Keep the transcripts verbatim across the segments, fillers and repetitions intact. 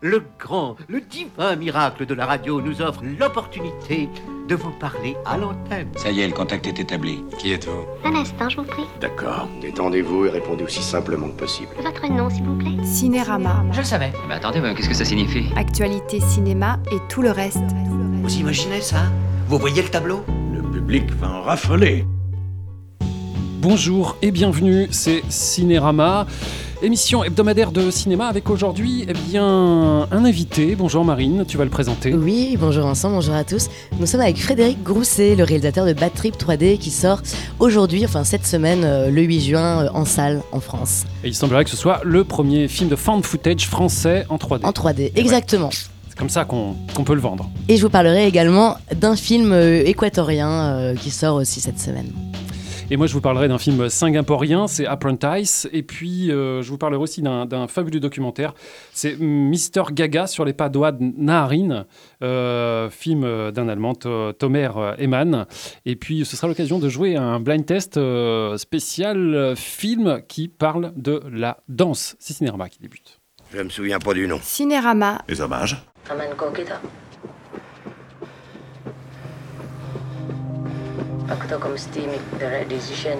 Le grand, le divin miracle de la radio nous offre l'opportunité de vous parler à l'antenne. Ça y est, le contact est établi. Qui êtes-vous? Un instant, je vous prie. D'accord. Détendez-vous et répondez aussi simplement que possible. Votre nom, s'il vous plaît. Cinérama. Je le savais. Mais attendez, mais qu'est-ce que ça signifie? Actualité cinéma et tout le reste. Vous imaginez ça? Vous voyez le tableau? Le public va en raffoler. Bonjour et bienvenue, c'est Cinérama, émission hebdomadaire de cinéma avec aujourd'hui eh bien, un invité. Bonjour Marine, tu vas le présenter. Oui, bonjour ensemble, bonjour à tous. Nous sommes avec Frédéric Grousset, le réalisateur de Bad Trip trois D qui sort aujourd'hui, enfin cette semaine, euh, le huit juin, euh, en salle en France. Et il semblerait que ce soit le premier film de found footage français en trois D. En trois D, exactement. Ouais. C'est comme ça qu'on, qu'on peut le vendre. Et je vous parlerai également d'un film euh, équatorien euh, qui sort aussi cette semaine. Et moi, je vous parlerai d'un film singapourien, c'est Apprentice. Et puis, euh, je vous parlerai aussi d'un, d'un fabuleux documentaire. C'est Mister Gaga sur les pas d'Ouad Naharin, euh, film d'un Allemand, Tomer Eman. Et puis, ce sera l'occasion de jouer un blind test euh, spécial film qui parle de la danse. C'est Cinérama qui débute. Je me souviens pas du nom. Cinérama. Les hommages. Aku tahu kau mesti make the right decision.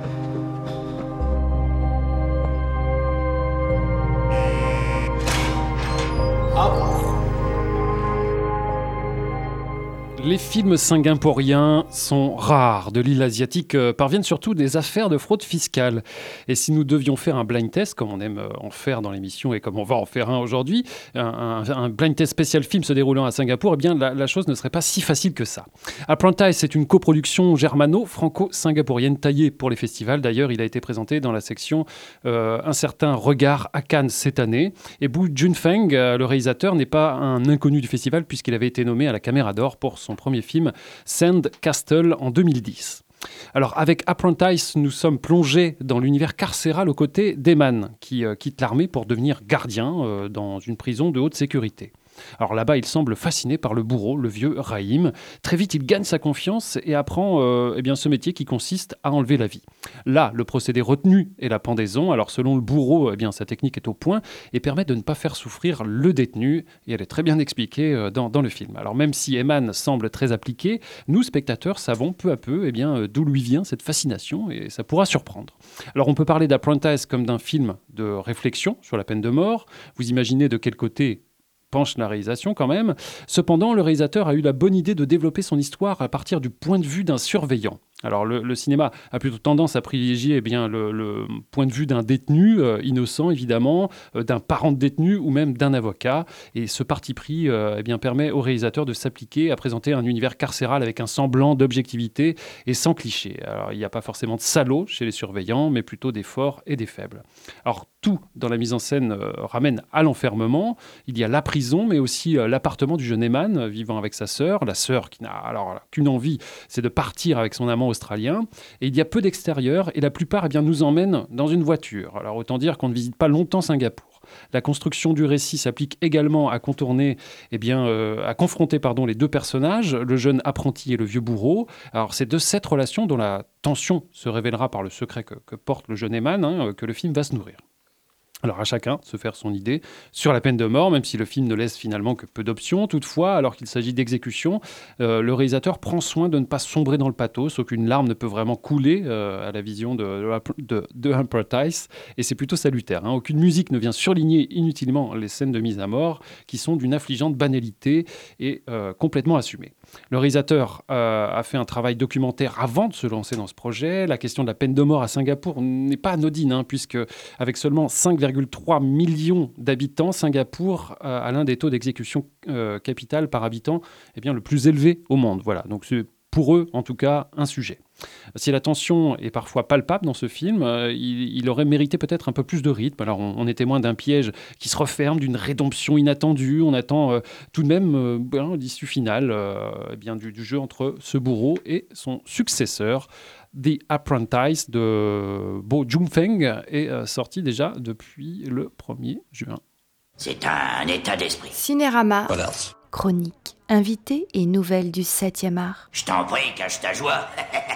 Les films singapouriens sont rares. De l'île asiatique euh, parviennent surtout des affaires de fraude fiscale. Et si nous devions faire un blind test, comme on aime en faire dans l'émission et comme on va en faire un aujourd'hui, un, un, un blind test spécial film se déroulant à Singapour, eh bien la, la chose ne serait pas si facile que ça. Apprentice, c'est une coproduction germano-franco-singapourienne taillée pour les festivals. D'ailleurs, il a été présenté dans la section euh, Un certain regard à Cannes cette année. Et Bu Junfeng, euh, le réalisateur, n'est pas un inconnu du festival puisqu'il avait été nommé à la Caméra d'Or pour son premier film Sand Castle en deux mille dix. Alors avec Apprentice, nous sommes plongés dans l'univers carcéral aux côtés d'Eman qui euh, quitte l'armée pour devenir gardien euh, dans une prison de haute sécurité. Alors là-bas, il semble fasciné par le bourreau, le vieux Rahim. Très vite, il gagne sa confiance et apprend euh, eh bien, ce métier qui consiste à enlever la vie. Là, le procédé retenu est la pendaison. Alors selon le bourreau, eh bien, sa technique est au point et permet de ne pas faire souffrir le détenu. Et elle est très bien expliquée euh, dans, dans le film. Alors même si Eman semble très appliqué, nous, spectateurs, savons peu à peu eh bien, euh, d'où lui vient cette fascination et ça pourra surprendre. Alors on peut parler d'Apprentice comme d'un film de réflexion sur la peine de mort. Vous imaginez de quel côté penche la réalisation quand même. Cependant, le réalisateur a eu la bonne idée de développer son histoire à partir du point de vue d'un surveillant. Alors le, le cinéma a plutôt tendance à privilégier eh bien, le, le point de vue d'un détenu, euh, innocent évidemment, euh, d'un parent de détenu ou même d'un avocat. Et ce parti pris euh, eh bien, permet au réalisateur de s'appliquer à présenter un univers carcéral avec un semblant d'objectivité et sans cliché. Alors il n'y a pas forcément de salauds chez les surveillants, mais plutôt des forts et des faibles. Alors tout dans la mise en scène euh, ramène à l'enfermement. Il y a la prison, mais aussi euh, l'appartement du jeune Eman euh, vivant avec sa sœur. La sœur qui n'a alors qu'une envie, c'est de partir avec son amant australien. Et il y a peu d'extérieur et la plupart eh bien, nous emmènent dans une voiture. Alors autant dire qu'on ne visite pas longtemps Singapour. La construction du récit s'applique également à contourner, eh bien, euh, à confronter pardon, les deux personnages, le jeune apprenti et le vieux bourreau. Alors c'est de cette relation dont la tension se révélera par le secret que, que porte le jeune Eman hein, que le film va se nourrir. Alors à chacun de se faire son idée sur la peine de mort, même si le film ne laisse finalement que peu d'options. Toutefois, alors qu'il s'agit d'exécution, euh, le réalisateur prend soin de ne pas sombrer dans le pathos. Aucune larme ne peut vraiment couler euh, à la vision de, de, de Apprentice, et c'est plutôt salutaire. Hein. Aucune musique ne vient surligner inutilement les scènes de mise à mort, qui sont d'une affligeante banalité et euh, complètement assumées. Le réalisateur euh, a fait un travail documentaire avant de se lancer dans ce projet. La question de la peine de mort à Singapour n'est pas anodine, hein, puisque avec seulement cinq virgule trois millions d'habitants, Singapour euh, a l'un des taux d'exécution euh, capitale par habitant eh bien, le plus élevé au monde. Voilà, donc c'est pour eux, en tout cas, un sujet. Si la tension est parfois palpable dans ce film, euh, il, il aurait mérité peut-être un peu plus de rythme. Alors, on, on est témoin d'un piège qui se referme, d'une rédemption inattendue. On attend euh, tout de même euh, ben, l'issue finale euh, eh bien, du, du jeu entre ce bourreau et son successeur. The Apprentice de Bu Junfeng est euh, sorti déjà depuis le premier juin. C'est un état d'esprit. Cinérama. Voilà. Chronique. Invité et nouvelles du septième art. Je t'en prie, cache ta joie.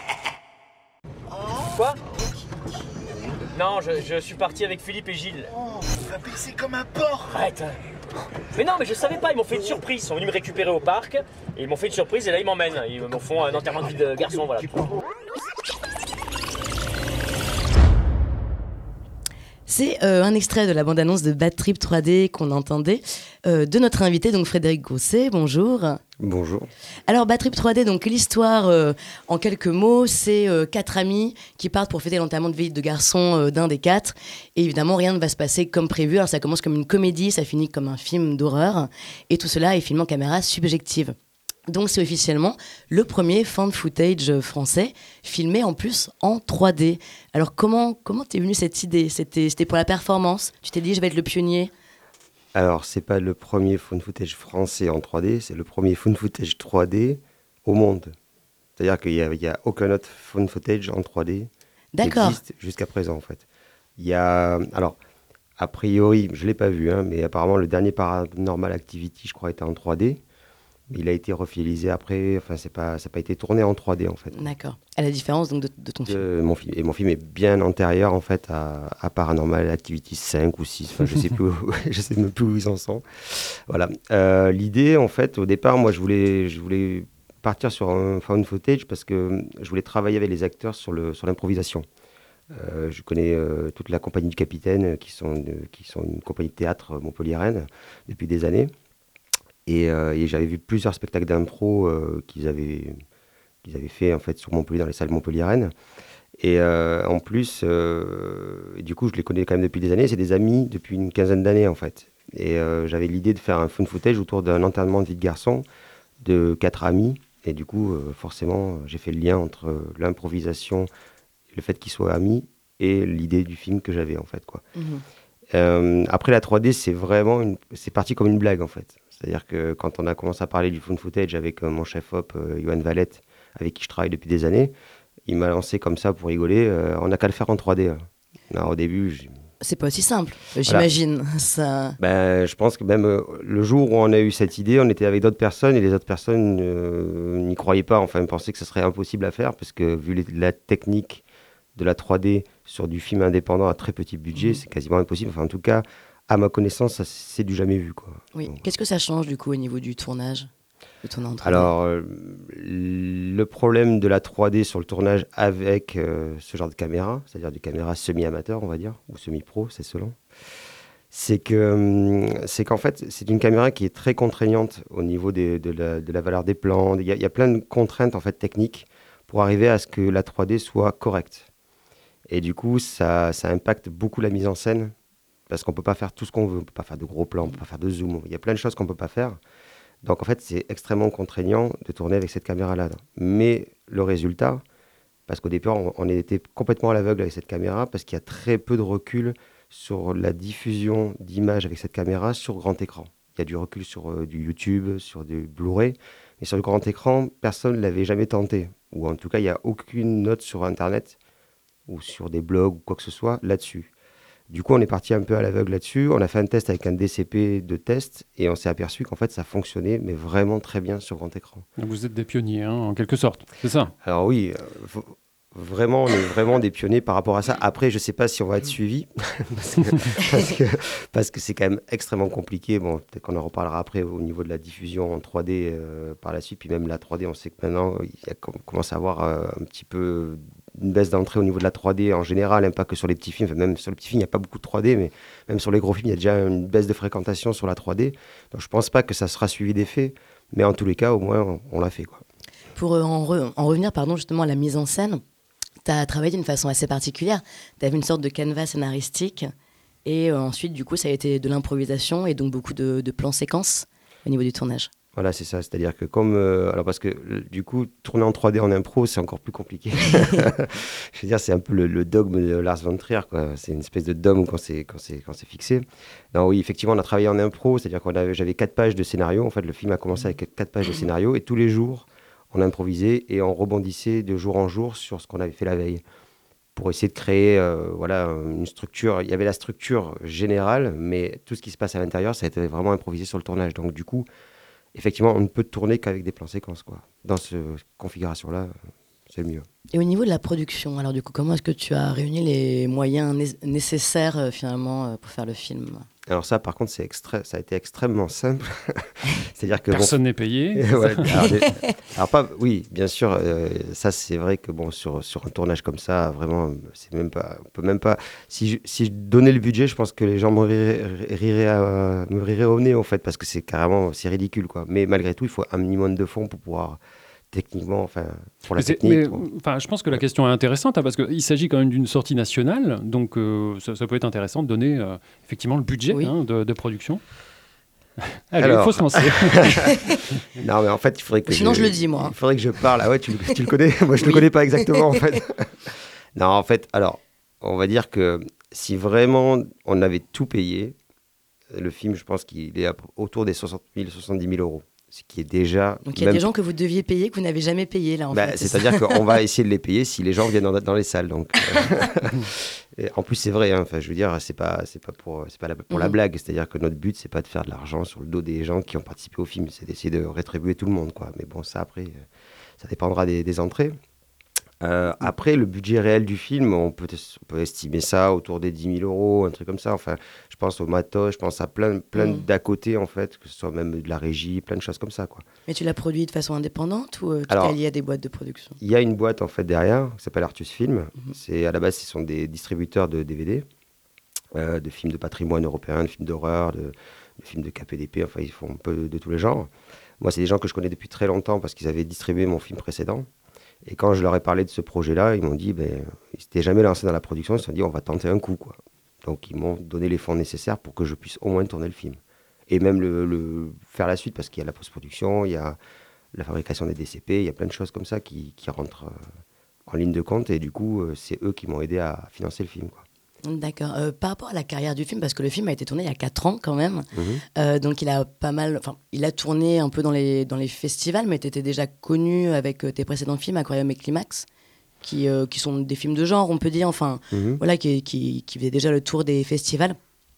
Quoi? Non, je, je suis parti avec Philippe et Gilles. Oh, va baisser comme un porc. Arrête. Mais non, mais je savais pas, ils m'ont fait une surprise. Ils sont venus me récupérer au parc, et ils m'ont fait une surprise, et là ils m'emmènent. Ils me font un enterrement de vie de garçon, voilà. C'est euh, un extrait de la bande-annonce de Bad Trip trois D qu'on entendait euh, de notre invité, donc Frédéric Grousset. Bonjour. Bonjour. Alors Bad Trip trois D, donc l'histoire euh, en quelques mots, c'est euh, quatre amis qui partent pour fêter l'enterrement de vie de garçon euh, d'un des quatre. Et évidemment, rien ne va se passer comme prévu. Alors ça commence comme une comédie, ça finit comme un film d'horreur. Et tout cela est filmé en caméra subjective. Donc c'est officiellement le premier found footage français, filmé en plus en trois D. Alors comment comment t'es venue cette idée ? C'était, c'était pour la performance ? Tu t'es dit je vais être le pionnier ? Alors c'est pas le premier found footage français en trois D, c'est le premier found footage trois D au monde. C'est-à-dire qu'il n'y a, il y a aucun autre found footage en trois D D'accord. qui existe jusqu'à présent en fait. Il y a, alors a priori, je l'ai pas vu, hein, mais apparemment le dernier Paranormal Activity, je crois, était en trois D. Il a été refilé après, enfin c'est pas, ça n'a pas été tourné en trois D en fait. D'accord. À la différence donc de, de ton film. Euh, mon film. Et mon film est bien antérieur en fait à, à Paranormal Activity cinq ou six, enfin je sais plus, où, je sais même plus où ils en sont. Voilà. Euh, l'idée en fait, au départ, moi je voulais, je voulais partir sur un found footage parce que je voulais travailler avec les acteurs sur le, sur l'improvisation. Euh, je connais euh, toute la compagnie du Capitaine, qui sont, de, qui sont une compagnie de théâtre montpelliéraine depuis des années. Et, euh, et j'avais vu plusieurs spectacles d'impro euh, qu'ils avaient, qu'ils avaient fait en fait sur Montpellier, dans les salles montpelliéraines. Et euh, en plus, euh, et du coup, je les connais quand même depuis des années. C'est des amis depuis une quinzaine d'années en fait. Et euh, j'avais l'idée de faire un found footage autour d'un enterrement de vie de garçon de quatre amis. Et du coup, euh, forcément, j'ai fait le lien entre l'improvisation, le fait qu'ils soient amis et l'idée du film que j'avais en fait, quoi. Mmh. Euh, après la trois D, c'est vraiment une... c'est parti comme une blague en fait. C'est-à-dire que quand on a commencé à parler du found footage avec euh, mon chef op, euh, Johan Valette, avec qui je travaille depuis des années, il m'a lancé comme ça pour rigoler. Euh, on n'a qu'à le faire en trois D. Hein. Alors, au début, j'ai... c'est pas aussi simple, j'imagine. Voilà. Ça... Ben, je pense que même euh, le jour où on a eu cette idée, on était avec d'autres personnes et les autres personnes euh, n'y croyaient pas. Enfin, pensaient que ce serait impossible à faire parce que vu les, la technique de la trois D sur du film indépendant à très petit budget, mmh. c'est quasiment impossible. Enfin, en tout cas, à ma connaissance, ça, c'est du jamais vu, quoi. Oui. Donc, qu'est-ce que ça change du coup au niveau du tournage, le tournage en trois D ? Alors, euh, le problème de la trois D sur le tournage avec euh, ce genre de caméra, c'est-à-dire des caméras semi-amateurs, on va dire, ou semi-pro, c'est selon, c'est que c'est qu'en fait, c'est une caméra qui est très contraignante au niveau des, de, la, de la valeur des plans. Il y, a, il y a plein de contraintes en fait techniques pour arriver à ce que la trois D soit correcte. Et du coup, ça, ça impacte beaucoup la mise en scène. Parce qu'on ne peut pas faire tout ce qu'on veut, on ne peut pas faire de gros plans, on ne peut pas faire de zoom, il y a plein de choses qu'on ne peut pas faire. Donc en fait, c'est extrêmement contraignant de tourner avec cette caméra-là. Mais le résultat, parce qu'au départ, on, on était complètement à l'aveugle avec cette caméra, parce qu'il y a très peu de recul sur la diffusion d'images avec cette caméra sur grand écran. Il y a du recul sur euh, du YouTube, sur du Blu-ray, mais sur le grand écran, personne ne l'avait jamais tenté. Ou en tout cas, il n'y a aucune note sur Internet ou sur des blogs ou quoi que ce soit là-dessus. Du coup, on est parti un peu à l'aveugle là-dessus. On a fait un test avec un D C P de test et on s'est aperçu qu'en fait, ça fonctionnait, mais vraiment très bien sur grand écran. Vous êtes des pionniers, hein, en quelque sorte, c'est ça ? Alors oui, euh, vraiment, on est vraiment des pionniers par rapport à ça. Après, je ne sais pas si on va être suivi, parce, que, parce, que, parce que c'est quand même extrêmement compliqué. Bon, peut-être qu'on en reparlera après au niveau de la diffusion en trois D euh, par la suite. Puis même la trois D, on sait que maintenant, il y a, on commence à avoir euh, un petit peu... une baisse d'entrée au niveau de la trois D en général, hein, pas que sur les petits films. Enfin, même sur les petits films, il n'y a pas beaucoup de trois D, mais même sur les gros films, il y a déjà une baisse de fréquentation sur la trois D. Donc je ne pense pas que ça sera suivi d'effet, mais en tous les cas, au moins, on, on l'a fait, quoi. Pour euh, en, re, en revenir pardon, justement à la mise en scène, tu as travaillé d'une façon assez particulière. Tu avais une sorte de canevas scénaristique, et euh, ensuite, du coup, ça a été de l'improvisation, et donc beaucoup de, de plans séquences au niveau du tournage. Voilà, c'est ça. C'est-à-dire que comme... Euh, alors parce que, du coup, tourner en trois D en impro, c'est encore plus compliqué. Je veux dire, c'est un peu le, le dogme de Lars von Trier, quoi. C'est une espèce de dogme quand c'est, quand c'est, quand c'est fixé. Non, oui, effectivement, on a travaillé en impro. C'est-à-dire que j'avais quatre pages de scénario. En fait, le film a commencé avec quatre pages de scénario. Et tous les jours, on improvisait et on rebondissait de jour en jour sur ce qu'on avait fait la veille. Pour essayer de créer euh, voilà, une structure. Il y avait la structure générale, mais tout ce qui se passe à l'intérieur, ça a été vraiment improvisé sur le tournage. Donc, du coup... effectivement, on ne peut tourner qu'avec des plans séquences, quoi. Dans cette configuration-là, c'est le mieux. Et au niveau de la production, alors du coup, comment est-ce que tu as réuni les moyens né- nécessaires euh, finalement euh, pour faire le film? Alors ça, par contre, c'est extra... ça a été extrêmement simple. C'est-à-dire que Personne bon... n'est payé. ouais, alors, des... alors pas, oui, bien sûr, euh, ça c'est vrai que bon, sur, sur un tournage comme ça, vraiment, c'est même pas, on peut même pas. Si je, si je donnais le budget, je pense que les gens me riraient, riraient, à, me riraient au nez en fait, parce que c'est carrément, c'est ridicule quoi. Mais malgré tout, il faut un minimum de fonds pour pouvoir techniquement, enfin, pour la Mais c'est- technique. mais, pour- enfin, je pense que la question est intéressante hein, parce qu'il s'agit quand même d'une sortie nationale, donc euh, ça, ça peut être intéressant de donner euh, effectivement le budget Oui. hein, de, de production. Allez, il Alors. faut se lancer. Non, mais en fait, il faudrait que. Sinon, je le dis, moi. Il faudrait que je parle. Ah ouais, tu, le- tu le connais. Moi, je ne Oui. le connais pas exactement, en fait. Non, en fait, alors, on va dire que si vraiment on avait tout payé, le film, je pense qu'il est à- autour des soixante mille, soixante-dix mille euros. Ce qui est déjà. Donc il y a même- des gens que vous deviez payer que vous n'avez jamais payé là en Bah, fait. c'est-à-dire qu'on va essayer de les payer si les gens viennent dans, dans les salles. Donc, euh, et en plus, c'est vrai. hein, Enfin, je veux dire, c'est pas, c'est pas pour, c'est pas la, pour la Mhm. blague. C'est-à-dire que notre but, c'est pas de faire de l'argent sur le dos des gens qui ont participé au film. C'est d'essayer de rétribuer tout le monde, quoi. Mais bon, ça après, euh, ça dépendra des, des entrées. Euh, après, le budget réel du film, on peut, on peut estimer ça autour des dix mille euros, un truc comme ça. Enfin, je pense au matos, je pense à plein, plein Mhm. d'à côté, en fait, que ce soit même de la régie, plein de choses comme ça, quoi. Mais tu l'as produit de façon indépendante ou euh, tu Alors, t'es allié à des boîtes de production? Il y a une boîte en fait derrière qui s'appelle Artus Film. Mhm. C'est à la base, ce sont des distributeurs de D V D, euh, de films de patrimoine européen, de films d'horreur, de, de films de K P D P. Enfin, ils font un peu de, de tous les genres. Moi, c'est des gens que je connais depuis très longtemps parce qu'ils avaient distribué mon film précédent. Et quand je leur ai parlé de ce projet-là, ils m'ont dit, ben, ils s'étaient jamais lancés dans la production. Ils se sont dit, on va tenter un coup, quoi. Donc, ils m'ont donné les fonds nécessaires pour que je puisse au moins tourner le film et même le, le faire la suite parce qu'il y a la post-production, il y a la fabrication des D C P, il y a plein de choses comme ça qui, qui rentrent euh, en ligne de compte et du coup, euh, c'est eux qui m'ont aidé à financer le film, quoi. D'accord. Euh, par rapport à la carrière du film, parce que le film a été tourné il y a quatre ans quand même, Mhm. euh, donc il a pas mal, enfin il a tourné un peu dans les, dans les festivals, mais tu étais déjà connu avec euh, tes précédents films, Aquarium et Climax, qui, euh, qui sont des films de genre, on peut dire, enfin Mhm. voilà, qui, qui, qui faisaient déjà le tour des festivals.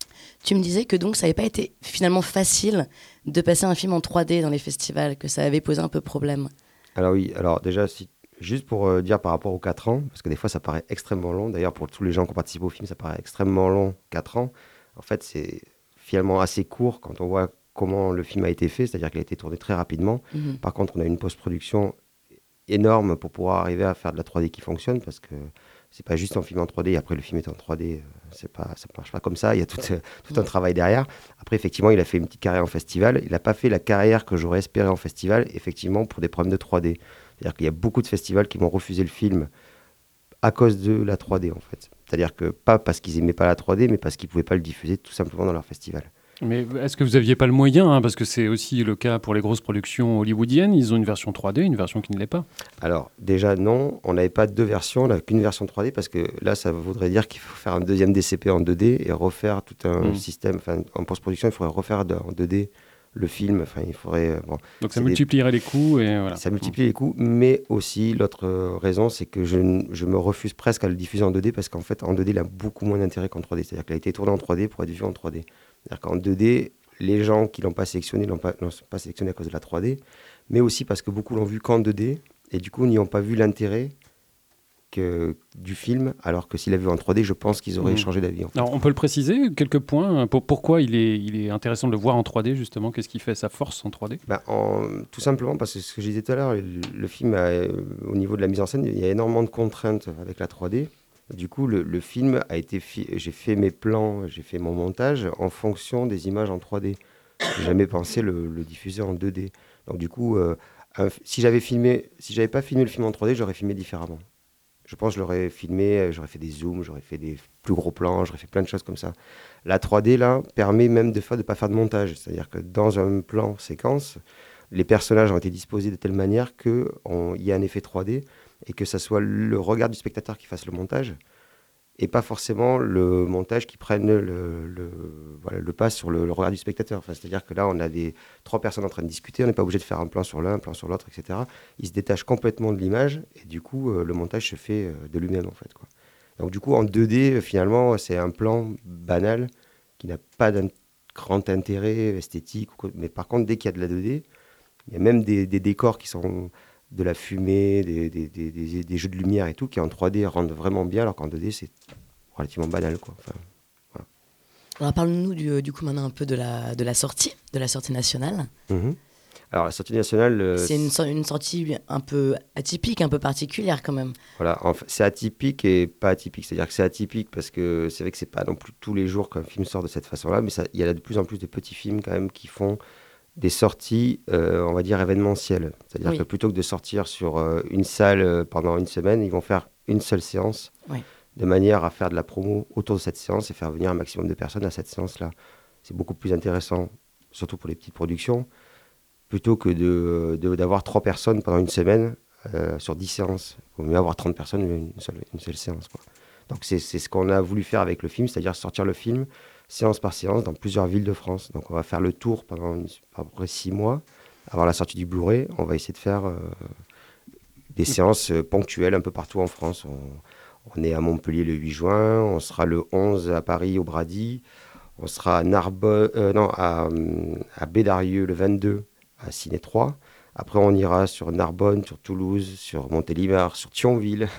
Tu me disais que donc ça n'avait pas été finalement facile de passer un film en trois D dans les festivals, que ça avait posé un peu problème. Alors oui, alors déjà, si, juste pour euh, dire par rapport aux quatre ans, parce que des fois ça paraît extrêmement long, d'ailleurs pour tous les gens qui ont participé au film, ça paraît extrêmement long, quatre ans. En fait, c'est finalement assez court quand on voit comment le film a été fait, c'est-à-dire qu'il a été tourné très rapidement. Mhm. Par contre, on a une post-production énorme pour pouvoir arriver à faire de la trois D qui fonctionne, parce que c'est pas juste en film en trois D, et après le film est en trois D, euh, c'est pas, ça marche pas comme ça, il y a tout, euh, tout un travail derrière. Après, effectivement, il a fait une petite carrière en festival, il n'a pas fait la carrière que j'aurais espéré en festival, effectivement, pour des problèmes de trois D. C'est-à-dire qu'il y a beaucoup de festivals qui m'ont refusé le film à cause de la trois D, en fait. C'est-à-dire que pas parce qu'ils aimaient pas la trois D, mais parce qu'ils pouvaient pas le diffuser tout simplement dans leur festival. Mais est-ce que vous n'aviez pas le moyen hein, parce que c'est aussi le cas pour les grosses productions hollywoodiennes, ils ont une version trois D, une version qui ne l'est pas. Alors, déjà, non, on n'avait pas deux versions, on n'avait qu'une version trois D, parce que là, ça voudrait dire qu'il faut faire un deuxième D C P en deux D et refaire tout un Mm. système. Enfin, en post-production, il faudrait refaire de- en deux D le film. Enfin, il faudrait. euh, Bon, Donc ça c'est des- multiplierait les coûts et voilà. Ça multiplie les coûts, mais aussi l'autre euh, raison, c'est que je, n- je me refuse presque à le diffuser en deux D parce qu'en fait, en deux D, il a beaucoup moins d'intérêt qu'en trois D. C'est-à-dire qu'il a été tourné en trois D pour être vu en trois D. C'est-à-dire qu'en deux D, les gens qui ne l'ont pas sélectionné ne l'ont pas, l'ont pas sélectionné à cause de la trois D, mais aussi parce que beaucoup l'ont vu qu'en deux D et du coup, n'y ont pas vu l'intérêt que, du film, alors que s'il l'a vu en trois D, je pense qu'ils auraient Mhm. changé d'avis. En fait. Alors on peut le préciser, quelques points, pour, pourquoi il est, il est intéressant de le voir en trois D justement, qu'est-ce qui fait sa force en trois D? Ben, en- tout simplement parce que ce que je disais tout à l'heure, le, le film, a, euh, au niveau de la mise en scène, il y a énormément de contraintes avec la trois D. Du coup, le, le film a été... Fi- j'ai fait mes plans, j'ai fait mon montage en fonction des images en trois D. J'ai jamais pensé le, le diffuser en deux D. Donc du coup, euh, un f- si j'avais filmé, si j'avais pas filmé le film en trois D, j'aurais filmé différemment. Je pense que je l'aurais filmé, euh, j'aurais fait des zooms, j'aurais fait des plus gros plans, j'aurais fait plein de choses comme ça. La trois D, là, permet même de fois de ne pas faire de montage. C'est-à-dire que dans un plan séquence, les personnages ont été disposés de telle manière qu'il y a un effet trois D et que ça soit le regard du spectateur qui fasse le montage et pas forcément le montage qui prenne le, le, voilà, le pas sur le, le regard du spectateur. Enfin, c'est-à-dire que là, on a des, trois personnes en train de discuter, on n'est pas obligé de faire un plan sur l'un, un plan sur l'autre, et cetera. Ils se détachent complètement de l'image et du coup, euh, le montage se fait euh, de lui-même, en fait, quoi. Donc du coup, en deux D, euh, finalement, c'est un plan banal qui n'a pas d'un grand intérêt esthétique. Ou quoi. Mais par contre, dès qu'il y a de la deux D, il y a même des, des décors qui sont de la fumée, des, des, des, des, des jeux de lumière et tout, qui en trois D rendent vraiment bien, alors qu'en deux D, c'est relativement banal, quoi. Enfin, voilà. Alors parle-nous du, du coup maintenant un peu de la, de la sortie, de la sortie nationale. Mmh. Alors la sortie nationale... Euh, c'est une, une sortie un peu atypique, un peu particulière quand même. Voilà, en fait, c'est atypique et pas atypique. C'est-à-dire que c'est atypique parce que c'est vrai que c'est pas non plus tous les jours qu'un film sort de cette façon-là, mais il y a de plus en plus de petits films quand même qui font des sorties, euh, on va dire, événementielles. C'est-à-dire oui. que plutôt que de sortir sur euh, une salle euh, pendant une semaine, ils vont faire une seule séance, oui. de manière à faire de la promo autour de cette séance et faire venir un maximum de personnes à cette séance-là. C'est beaucoup plus intéressant, surtout pour les petites productions, plutôt que de, de, d'avoir trois personnes pendant une semaine euh, sur dix séances. Il vaut mieux avoir trente personnes une seule, une seule séance, quoi. Donc c'est, c'est ce qu'on a voulu faire avec le film, c'est-à-dire sortir le film séance par séance dans plusieurs villes de France. Donc on va faire le tour pendant une, à peu près six mois. Avant la sortie du Blu-ray, on va essayer de faire euh, des séances euh, ponctuelles un peu partout en France. On, on est à Montpellier le huit juin, on sera le onze à Paris au Brady, on sera à Narbonne, euh, non, à, à Bédarieux le vingt-deux à Ciné trois. Après, on ira sur Narbonne, sur Toulouse, sur Montélimar, sur Thionville.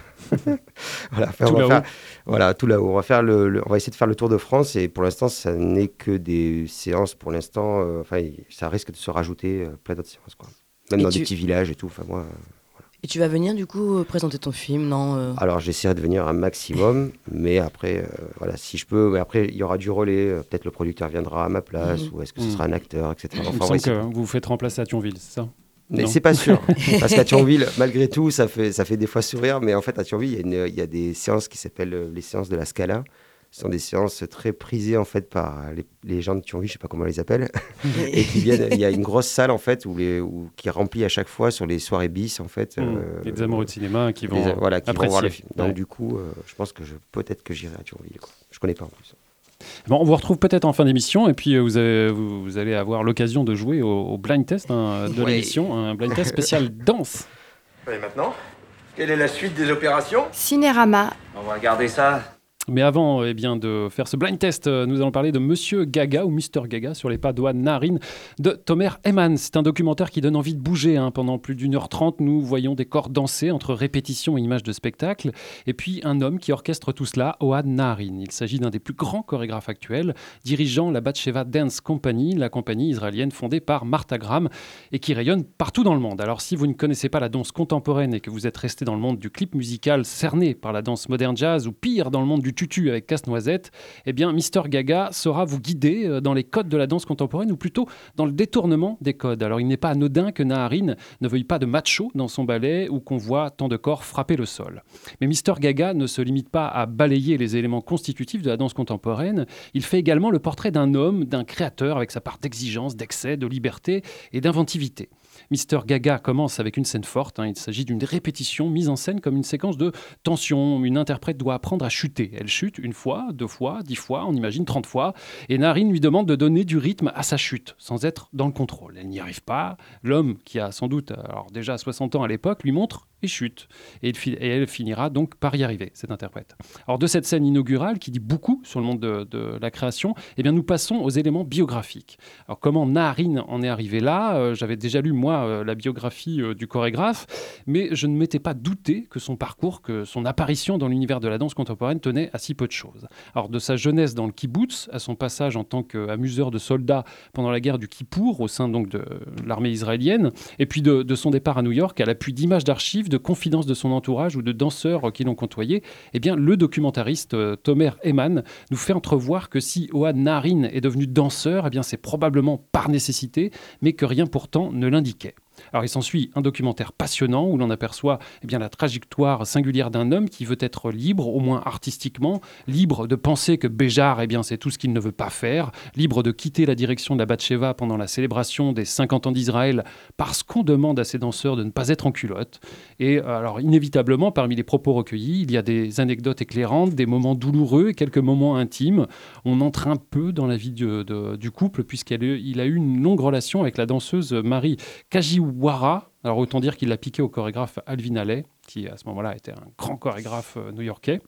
voilà, enfin, tout on va faire, voilà, tout là-haut. On va faire le, le, on va essayer de faire le tour de France et pour l'instant, ça n'est que des séances. Pour l'instant, euh, enfin, ça risque de se rajouter euh, plein d'autres séances, quoi. Même et dans tu... des petits villages et tout. Enfin, moi. Euh, Et tu vas venir du coup présenter ton film, non euh... Alors j'essaierai de venir un maximum, mais après, euh, voilà, si je peux, mais après il y aura du relais, euh, peut-être le producteur viendra à ma place, mmh. ou est-ce que ce mmh. sera un acteur, et cetera. Enfin, il me semble que vous vous faites remplacer à Thionville, c'est ça? Mais non. c'est pas sûr, parce qu'à Thionville, malgré tout, ça fait, ça fait des fois sourire, mais en fait à Thionville, il y, a une, il y a des séances qui s'appellent les séances de la Scala. Ce sont des séances très prisées en fait par les, les gens de Thionville, je sais pas comment on les appelle, et qui viennent. Il y a une grosse salle en fait où les, où, qui est remplie à chaque fois sur les soirées bis en fait. Mmh. Euh, et des amoureux de cinéma qui vont, les, voilà, qui vont voir le film. Donc ouais. du coup, euh, je pense que je, peut-être que j'irai à Thionville, quoi. Je connais pas en plus. Bon, on vous retrouve peut-être en fin d'émission et puis vous, avez, vous, vous allez avoir l'occasion de jouer au, au blind test hein, de ouais. l'émission, un blind test spécial danse. Et maintenant, quelle est la suite des opérations? Cinérama. On va regarder ça. Mais avant eh bien, de faire ce blind test, nous allons parler de Monsieur Gaga ou Mister Gaga sur les pas d'Oad Naharin de Tomer Eman. C'est un documentaire qui donne envie de bouger. Hein. Pendant plus d'une heure trente, nous voyons des corps danser entre répétitions et images de spectacle. Et puis un homme qui orchestre tout cela, Oad Naharin. Il s'agit d'un des plus grands chorégraphes actuels, dirigeant la Batsheva Dance Company, la compagnie israélienne fondée par Martha Graham et qui rayonne partout dans le monde. Alors si vous ne connaissez pas la danse contemporaine et que vous êtes resté dans le monde du clip musical cerné par la danse moderne jazz ou pire dans le monde du tutu avec Casse-Noisette, eh bien Mister Gaga saura vous guider dans les codes de la danse contemporaine ou plutôt dans le détournement des codes. Alors il n'est pas anodin que Naharin ne veuille pas de macho dans son ballet ou qu'on voit tant de corps frapper le sol. Mais Mister Gaga ne se limite pas à balayer les éléments constitutifs de la danse contemporaine, il fait également le portrait d'un homme, d'un créateur avec sa part d'exigence, d'excès, de liberté et d'inventivité. Mister Gaga commence avec une scène forte, hein. Il s'agit d'une répétition mise en scène comme une séquence de tension. Une interprète doit apprendre à chuter. Elle chute une fois, deux fois, dix fois, on imagine trente fois. Et Naharin lui demande de donner du rythme à sa chute, sans être dans le contrôle. Elle n'y arrive pas. L'homme, qui a sans doute alors déjà soixante ans à l'époque, lui montre et chute. Et, il fi- et elle finira donc par y arriver, cette interprète. Alors de cette scène inaugurale, qui dit beaucoup sur le monde de, de la création, eh bien nous passons aux éléments biographiques. Alors comment Naharin en est arrivé là euh, J'avais déjà lu, moi, euh, la biographie euh, du chorégraphe, mais je ne m'étais pas douté que son parcours, que son apparition dans l'univers de la danse contemporaine tenait à si peu de choses. Alors de sa jeunesse dans le kibbutz, à son passage en tant qu'amuseur de soldats pendant la guerre du Kippour, au sein donc de l'armée israélienne, et puis de, de son départ à New York, à l'appui d'images d'archives, de confidences de son entourage ou de danseurs qui l'ont côtoyé, eh bien, le documentariste euh, Tomer Eman nous fait entrevoir que si Oad Naharin est devenu danseur, eh bien, c'est probablement par nécessité, mais que rien pourtant ne l'indiquait. Alors il s'ensuit un documentaire passionnant où l'on aperçoit eh bien, la trajectoire singulière d'un homme qui veut être libre, au moins artistiquement, libre de penser que Béjar, eh bien, c'est tout ce qu'il ne veut pas faire, libre de quitter la direction de la Batsheva pendant la célébration des cinquante ans d'Israël parce qu'on demande à ses danseurs de ne pas être en culotte. Et alors inévitablement, parmi les propos recueillis, il y a des anecdotes éclairantes, des moments douloureux et quelques moments intimes. On entre un peu dans la vie de, de, du couple puisqu'il a eu une longue relation avec la danseuse Marie Kajiwara. Alors autant dire qu'il l'a piqué au chorégraphe Alvin Ailey, qui à ce moment-là était un grand chorégraphe new-yorkais.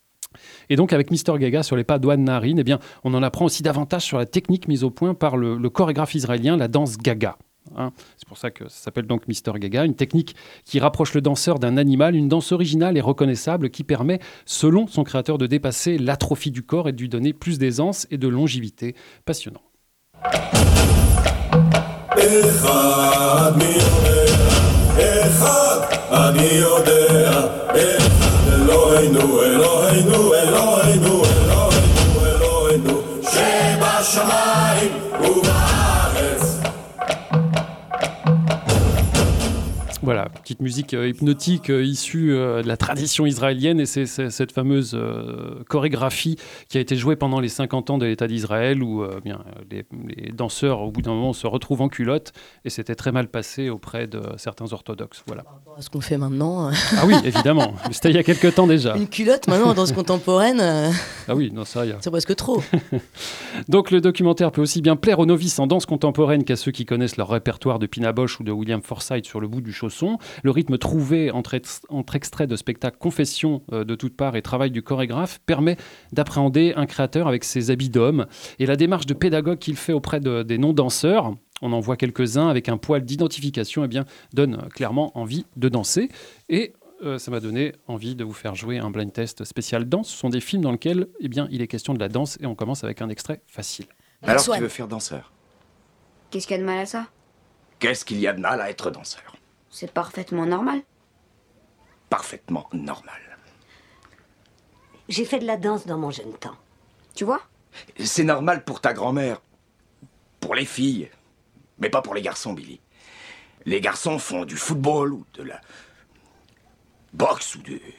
Et donc avec Mister Gaga sur les pas d'Oad Naharin, eh bien, on en apprend aussi davantage sur la technique mise au point par le, le chorégraphe israélien, la danse Gaga. Hein. C'est pour ça que ça s'appelle donc Mister Gaga, une technique qui rapproche le danseur d'un animal, une danse originale et reconnaissable qui permet, selon son créateur, de dépasser l'atrophie du corps et de lui donner plus d'aisance et de longévité. Passionnant. Voilà, petite musique euh, hypnotique euh, issue euh, de la tradition israélienne, et c'est, c'est cette fameuse euh, chorégraphie qui a été jouée pendant les cinquante ans de l'État d'Israël où euh, bien, les, les danseurs au bout d'un moment se retrouvent en culotte, et c'était très mal passé auprès de certains orthodoxes. Voilà. Par rapport à ce qu'on fait maintenant. Ah oui, évidemment, c'était il y a quelques temps déjà. Une culotte maintenant en danse contemporaine, euh, Ah oui, non, ça y a. c'est presque trop. Donc le documentaire peut aussi bien plaire aux novices en danse contemporaine qu'à ceux qui connaissent leur répertoire de Pina Bausch ou de William Forsythe sur le bout du chausson. Le rythme trouvé entre, ex- entre extraits de spectacles, confessions euh, de toutes parts et travail du chorégraphe permet d'appréhender un créateur avec ses habits d'homme. Et la démarche de pédagogue qu'il fait auprès de, des non-danseurs, on en voit quelques-uns avec un poil d'identification, eh bien, donne clairement envie de danser. Et euh, ça m'a donné envie de vous faire jouer un blind test spécial danse. Ce sont des films dans lesquels eh bien, il est question de la danse, et on commence avec un extrait facile. Alors tu veux faire danseur? Qu'est-ce qu'il y a de mal à ça? Qu'est-ce qu'il y a de mal à être danseur? C'est parfaitement normal. Parfaitement normal. J'ai fait de la danse dans mon jeune temps. Tu vois? C'est normal pour ta grand-mère. Pour les filles. Mais pas pour les garçons, Billy. Les garçons font du football ou de la boxe ou du...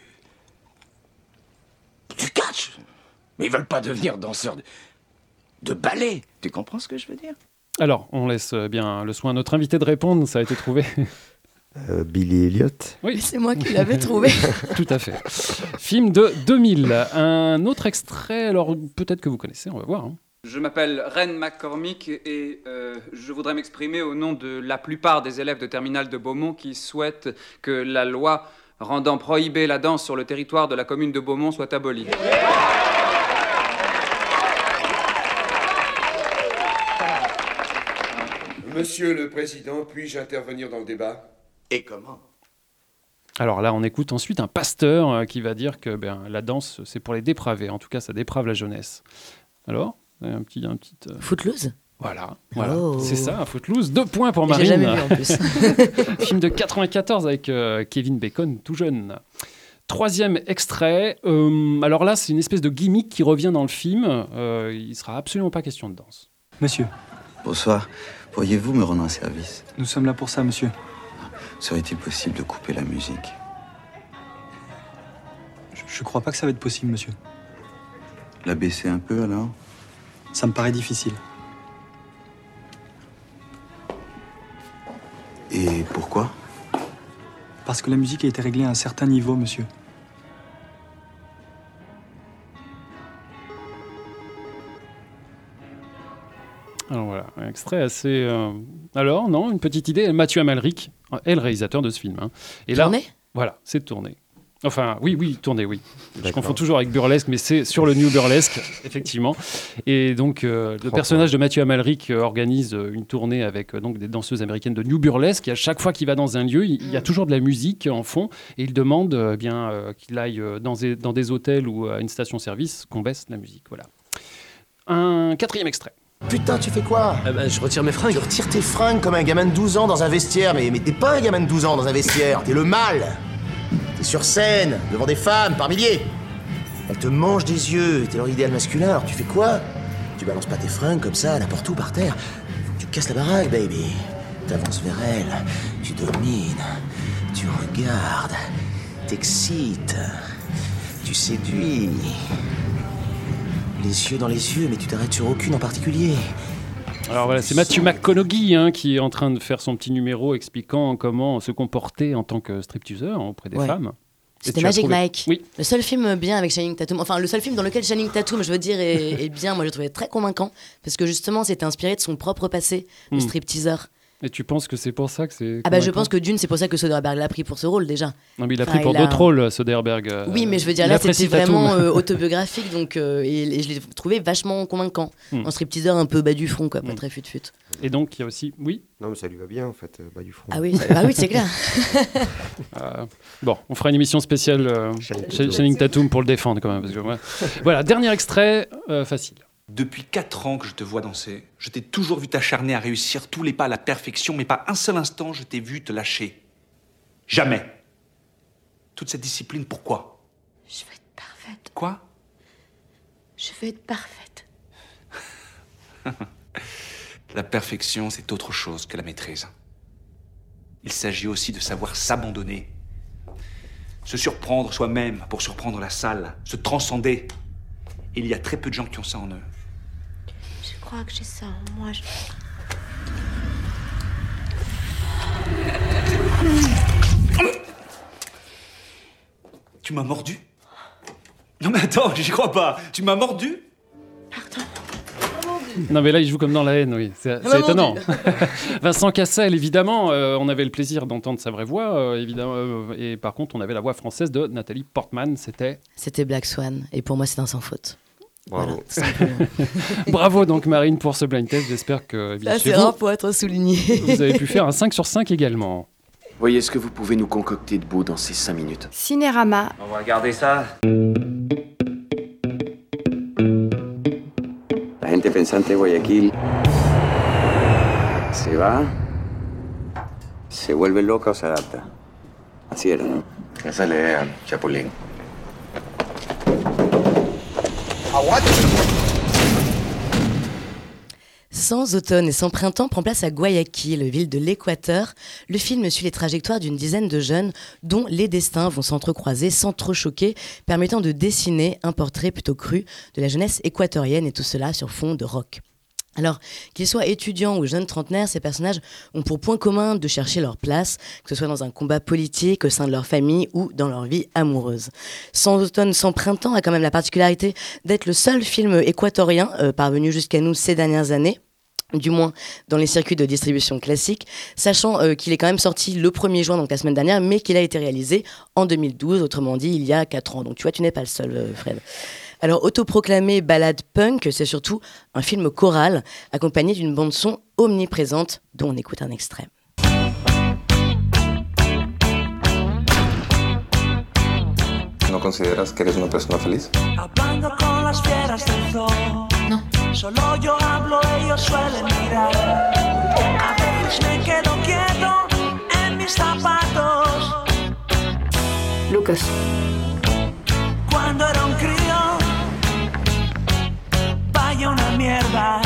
du catch. Mais ils veulent pas devenir danseurs de, de ballet. Tu comprends ce que je veux dire? Alors, on laisse bien le soin à notre invité de répondre, ça a été trouvé. Euh, Billy Elliot. Oui, c'est moi qui l'avais trouvé. Tout à fait. Film de deux mille. Un autre extrait, alors peut-être que vous connaissez, on va voir. Hein. Je m'appelle Ren McCormick et euh, je voudrais m'exprimer au nom de la plupart des élèves de terminale de Beaumont qui souhaitent que la loi rendant prohibée la danse sur le territoire de la commune de Beaumont soit abolie. Monsieur le Président, puis-je intervenir dans le débat? Et comment? Alors là, on écoute ensuite un pasteur euh, qui va dire que ben, la danse, c'est pour les dépravés. En tout cas, ça déprave la jeunesse. Alors, un petit... Un petit euh... Footloose. Voilà, voilà. Oh. C'est ça, un Footloose. Deux points pour Marine. J'ai jamais vu en plus. Film de quatre-vingt-quatorze avec euh, Kevin Bacon, tout jeune. Troisième extrait. Euh, alors là, c'est une espèce de gimmick qui revient dans le film. Euh, il ne sera absolument pas question de danse. Monsieur. Bonsoir. Pourriez-vous me rendre un service? Nous sommes là pour ça, monsieur. Serait-il possible de couper la musique? Je, je crois pas que ça va être possible, monsieur. La baisser un peu, alors? Ça me paraît difficile. Et pourquoi? Parce que la musique a été réglée à un certain niveau, monsieur. Alors voilà, un extrait assez... Euh... Alors, non, une petite idée. Mathieu Amalric est le réalisateur de ce film. Hein. Et là, tourné? Voilà, c'est tourné. Enfin, oui, oui, tourné, oui. D'accord. Je confonds toujours avec Burlesque, mais c'est sur le New Burlesque, effectivement. Et donc, euh, le personnage de Mathieu Amalric euh, organise euh, une tournée avec euh, donc, des danseuses américaines de New Burlesque. Et à chaque fois qu'il va dans un lieu, il, il y a toujours de la musique en fond. Et il demande euh, bien euh, qu'il aille euh, dans, des, dans des hôtels ou à une station-service, qu'on baisse la musique. Voilà. Un quatrième extrait. Putain, tu fais quoi? Ah bah, je retire mes fringues. Tu retires tes fringues comme un gamin de douze ans dans un vestiaire, mais, mais t'es pas un gamin de douze ans dans un vestiaire, t'es le mal. T'es sur scène, devant des femmes, par milliers. Elles te mangent des yeux, t'es leur idéal masculin, alors tu fais quoi? Tu balances pas tes fringues comme ça, n'importe où, par terre. Faut que tu casses la baraque, baby. T'avances vers elle, tu domines, tu regardes, t'excites, tu séduis. Les yeux dans les yeux, mais tu t'arrêtes sur aucune en particulier. Alors voilà, c'est Matthew McConaughey hein, qui est en train de faire son petit numéro expliquant comment se comporter en tant que stripteaseur auprès des ouais. femmes. C'était Magic trouvé... Mike. Oui. Le seul film bien avec Channing Tatum, enfin le seul film dans lequel Channing Tatum, je veux dire, est, est bien, moi je le trouvais très convaincant, parce que justement c'était inspiré de son propre passé, le mm. stripteaseur. Et tu penses que c'est pour ça que c'est... Ah bah je pense que d'une, c'est pour ça que Soderbergh l'a pris pour ce rôle déjà. Non mais il a enfin, pris pour il d'autres a... rôles, Soderbergh. Euh, oui, mais je veux dire, là c'était vraiment euh, autobiographique, donc, euh, et, et je l'ai trouvé vachement convaincant. Mm. Un stripteaseur un peu bas du front, quoi, pas mm. très fut-fut. Et donc il y a aussi... Oui. Non mais ça lui va bien en fait, bas du front. Ah oui, bah oui c'est clair. euh, bon, on fera une émission spéciale euh, Channing Tatum pour le défendre quand même. Parce que, ouais. Voilà, dernier extrait, euh, facile. Depuis quatre ans que je te vois danser, je t'ai toujours vu t'acharner à réussir tous les pas à la perfection, mais pas un seul instant je t'ai vu te lâcher. Jamais. Toute cette discipline, pourquoi? Je veux être parfaite. Quoi? Je veux être parfaite. La perfection, c'est autre chose que la maîtrise. Il s'agit aussi de savoir s'abandonner. Se surprendre soi-même pour surprendre la salle. Se transcender. Il y a très peu de gens qui ont ça en eux. Je crois que j'ai ça en moi. Je... Tu m'as mordu? Non mais attends, j'y crois pas. Tu m'as mordu? Pardon. Non mais là il joue comme dans La Haine, oui, c'est, c'est étonnant. Vincent Cassel, évidemment, euh, on avait le plaisir d'entendre sa vraie voix, euh, évidemment, euh, et par contre on avait la voix française de Nathalie Portman, c'était... C'était Black Swan, et pour moi c'est un sans faute. Bravo. Voilà, Bravo donc Marine pour ce blind test, j'espère que... Bien, c'est rare pour être souligné. Vous avez pu faire un cinq sur cinq également. Voyez ce que vous pouvez nous concocter de beau dans ces cinq minutes. Cinérama. On va regarder ça. La gente pensante de Guayaquil se va, se vuelve loca o se adapta. Así era, ¿no? Esa es la idea, Chapulín. Sans automne et sans printemps prend place à Guayaquil, ville de l'Équateur. Le film suit les trajectoires d'une dizaine de jeunes dont les destins vont s'entrecroiser sans trop choquer, permettant de dessiner un portrait plutôt cru de la jeunesse équatorienne et tout cela sur fond de rock. Alors, qu'ils soient étudiants ou jeunes trentenaires, ces personnages ont pour point commun de chercher leur place, que ce soit dans un combat politique, au sein de leur famille ou dans leur vie amoureuse. Sans automne, sans printemps a quand même la particularité d'être le seul film équatorien euh, parvenu jusqu'à nous ces dernières années, du moins dans les circuits de distribution classiques, sachant euh, qu'il est quand même sorti le premier juin, donc la semaine dernière, mais qu'il a été réalisé en deux mille douze, autrement dit il y a quatre ans. Donc tu vois, tu n'es pas le seul, euh, Fred. Alors, autoproclamé ballade punk, c'est surtout un film choral, accompagné d'une bande-son omniprésente, dont on écoute un extrait. ¿No consideras que eres una persona feliz? Hablando con las fieras del zoo. No. Solo yo hablo, ellos suelen mirar. A veces me quedo quieto en mis zapatos. Lucas. Cuando era un crío, vaya una mierda.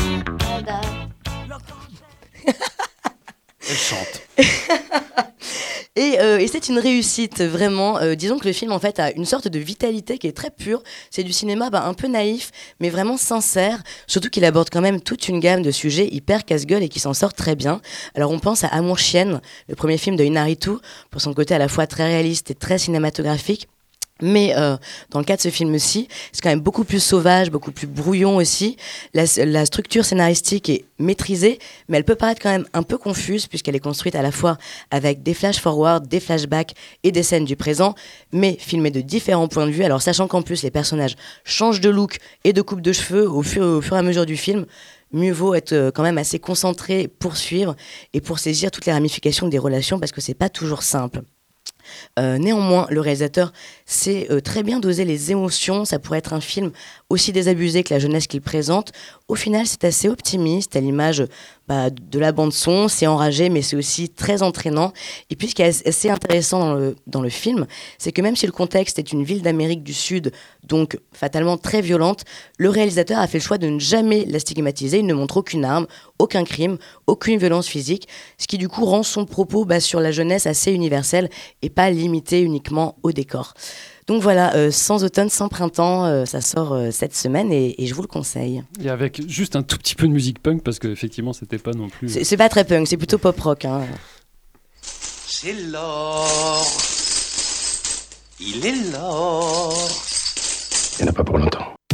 Elle chante. Et, euh, et c'est une réussite, vraiment. Euh, disons que le film, en fait, a une sorte de vitalité qui est très pure. C'est du cinéma bah, un peu naïf, mais vraiment sincère. Surtout qu'il aborde quand même toute une gamme de sujets hyper casse-gueule et qui s'en sort très bien. Alors, on pense à Amour Chienne, le premier film de Inarritu, pour son côté à la fois très réaliste et très cinématographique. Mais euh, dans le cas de ce film-ci, c'est quand même beaucoup plus sauvage, beaucoup plus brouillon aussi. La, la structure scénaristique est maîtrisée, mais elle peut paraître quand même un peu confuse puisqu'elle est construite à la fois avec des flash-forward, des flashbacks et des scènes du présent, mais filmées de différents points de vue. Alors sachant qu'en plus les personnages changent de look et de coupe de cheveux au fur, au fur et à mesure du film, mieux vaut être quand même assez concentré pour suivre et pour saisir toutes les ramifications des relations parce que c'est pas toujours simple. Euh, néanmoins, le réalisateur sait euh, très bien doser les émotions. Ça pourrait être un film aussi désabusé que la jeunesse qu'il présente. Au final, c'est assez optimiste à l'image bah, de la bande-son. C'est enragé, mais c'est aussi très entraînant. Et puis, ce qui est assez intéressant dans le, dans le film, c'est que même si le contexte est une ville d'Amérique du Sud, donc fatalement très violente, le réalisateur a fait le choix de ne jamais la stigmatiser. Il ne montre aucune arme, aucun crime, aucune violence physique, ce qui du coup rend son propos bah, sur la jeunesse assez universel et pas limité uniquement au décor. Donc voilà, euh, sans automne, sans printemps, euh, ça sort euh, cette semaine et, et je vous le conseille. Et avec juste un tout petit peu de musique punk parce qu'effectivement c'était pas non plus... C'est, c'est pas très punk, c'est plutôt pop-rock. Hein. C'est l'or. Il est l'or. Il n'y en a pas pour longtemps.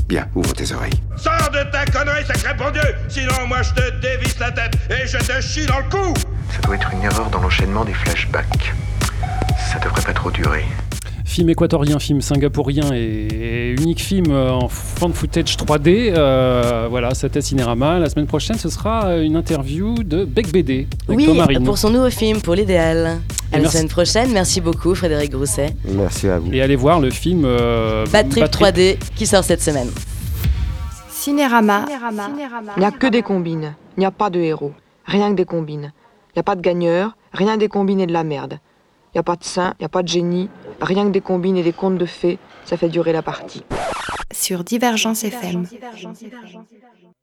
Bien, ouvre tes oreilles. Sors de ta connerie, sacré bon Dieu! Sinon, moi, je te dévisse la tête et je te chie dans le cou! Ça doit être une erreur dans l'enchaînement des flashbacks. Ça devrait pas trop durer. Film équatorien, film singapourien et unique film en fan footage trois D. Euh, voilà, c'était Cinérama. La semaine prochaine, ce sera une interview de Bec B D avec Oui, Tom Marine. pour son nouveau film, pour l'idéal. À la merci. semaine prochaine. Merci beaucoup, Frédéric Grousset. Merci à vous. Et allez voir le film euh, Bad Trip trois D qui sort cette semaine. Cinérama. Il n'y a que des combines. Il n'y a pas de héros. Rien que des combines. Il n'y a pas de gagneurs. Rien des combines et de la merde. Il n'y a pas de saint, il n'y a pas de génie. Rien que des combines et des contes de fées. Ça fait durer la partie. Sur Divergence F M.